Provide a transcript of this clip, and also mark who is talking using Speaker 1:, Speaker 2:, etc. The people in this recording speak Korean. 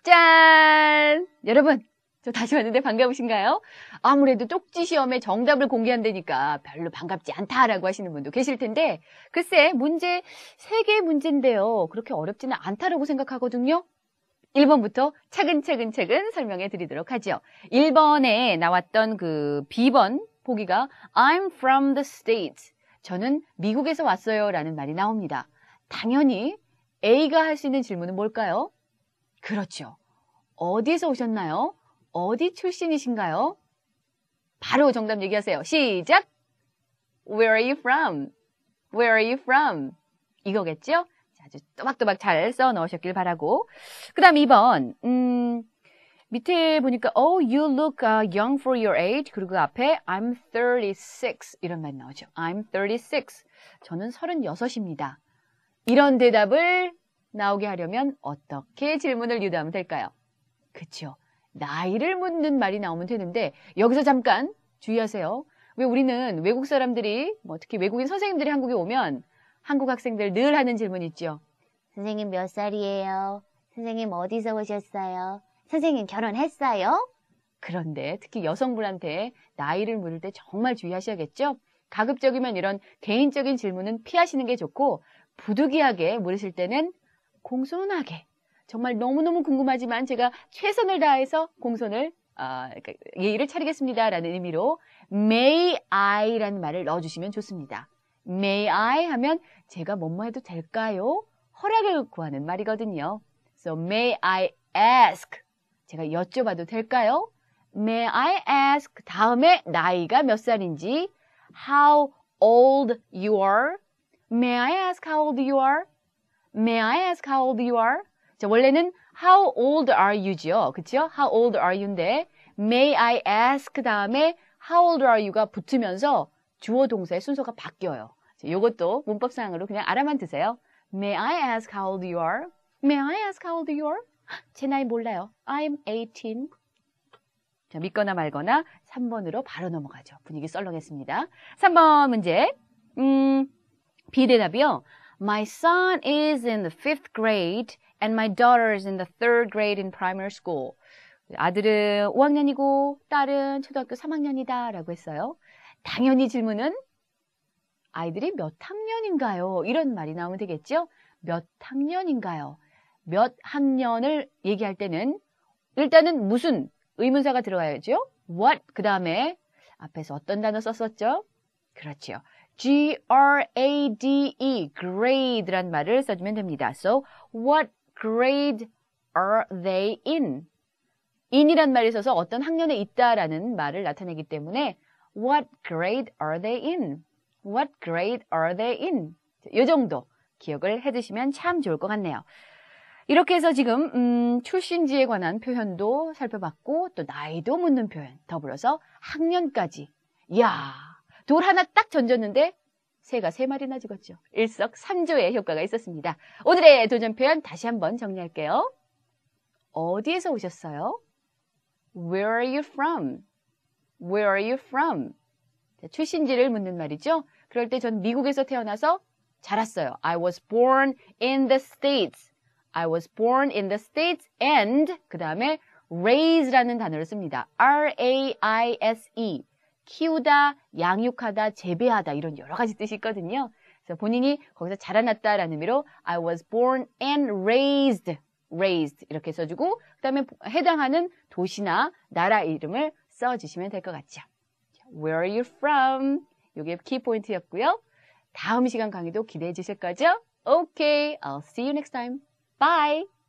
Speaker 1: 짠! 여러분, 저 다시 왔는데 반가우신가요? 아무래도 쪽지 시험에 정답을 공개한다니까 별로 반갑지 않다라고 하시는 분도 계실 텐데, 글쎄, 문제 3개의 문제인데요. 그렇게 어렵지는 않다라고 생각하거든요. 1번부터 차근차근 설명해 드리도록 하죠. 1번에 나왔던 그 B번 보기가 I'm from the States. 저는 미국에서 왔어요 라는 말이 나옵니다. 당연히 A가 할 수 있는 질문은 뭘까요? 그렇죠. 어디에서 오셨나요? 어디 출신이신가요? 바로 정답 얘기하세요. 시작! Where are you from? Where are you from? 이거겠죠? 아주 또박또박 잘 써 넣으셨길 바라고. 그 다음 2번. 밑에 보니까 Oh, you look young for your age. 그리고 그 앞에 I'm 36 이런 말이 나오죠. I'm 36. 저는 36입니다. 이런 대답을 나오게 하려면 어떻게 질문을 유도하면 될까요? 그쵸. 나이를 묻는 말이 나오면 되는데 여기서 잠깐 주의하세요. 왜 우리는 외국 사람들이 특히 외국인 선생님들이 한국에 오면 한국 학생들 늘 하는 질문 있죠.
Speaker 2: 선생님 몇 살이에요? 선생님 어디서 오셨어요? 선생님 결혼했어요?
Speaker 1: 그런데 특히 여성분한테 나이를 물을 때 정말 주의하셔야겠죠? 가급적이면 이런 개인적인 질문은 피하시는 게 좋고 부득이하게 물으실 때는 공손하게 정말 너무너무 궁금하지만 제가 최선을 다해서 예의를 차리겠습니다 라는 의미로 May I라는 말을 넣어주시면 좋습니다. May I 하면 제가 뭐뭐 해도 될까요? 허락을 구하는 말이거든요. So may I ask? 제가 여쭤봐도 될까요? May I ask? 다음에 나이가 몇 살인지 How old you are? May I ask how old you are? May I ask how old you are? 자, 원래는 How old are you죠? 그쵸? How old are you인데 May I ask 다음에 How old are you가 붙으면서 주어 동사의 순서가 바뀌어요. 이것도 문법상으로 그냥 알아만 두세요. May I ask how old you are? May I ask how old you are? 제 나이 몰라요. I'm 18. 자, 믿거나 말거나 3번으로 바로 넘어가죠. 분위기 썰렁했습니다. 3번 문제. 비대답이요. My son is in the 5th grade and my daughter is in the 3rd grade in primary school. 아들은 5학년이고 딸은 초등학교 3학년이다 라고 했어요. 당연히 질문은 아이들이 몇 학년인가요? 이런 말이 나오면 되겠죠? 몇 학년인가요? 몇 학년을 얘기할 때는 일단은 무슨 의문사가 들어가야죠? What? 그 다음에 앞에서 어떤 단어 썼었죠? 그렇죠. G-R-A-D-E, grade란 말을 써주면 됩니다. So, what grade are they in? in이란 말이 있어서 어떤 학년에 있다라는 말을 나타내기 때문에 what grade are they in? What grade are they in? 이 정도 기억을 해두시면 참 좋을 것 같네요. 이렇게 해서 지금 출신지에 관한 표현도 살펴봤고 또 나이도 묻는 표현 더불어서 학년까지 이야 돌 하나 딱 던졌는데 새가 3마리나 죽었죠. 일석삼조의 효과가 있었습니다. 오늘의 도전 표현 다시 한번 정리할게요. 어디에서 오셨어요? Where are you from? Where are you from? 출신지를 묻는 말이죠. 그럴 때 전 미국에서 태어나서 자랐어요. I was born in the States. I was born in the States and 그 다음에 raise라는 단어를 씁니다. R-A-I-S-E. 키우다, 양육하다, 재배하다 이런 여러 가지 뜻이 있거든요. 그래서 본인이 거기서 자라났다라는 의미로 I was born and raised. raised 이렇게 써주고 그 다음에 해당하는 도시나 나라 이름을 써주시면 될 것 같죠. Where are you from? 이게 키포인트였고요. 다음 시간 강의도 기대해 주실 거죠? Okay, I'll see you next time. Bye!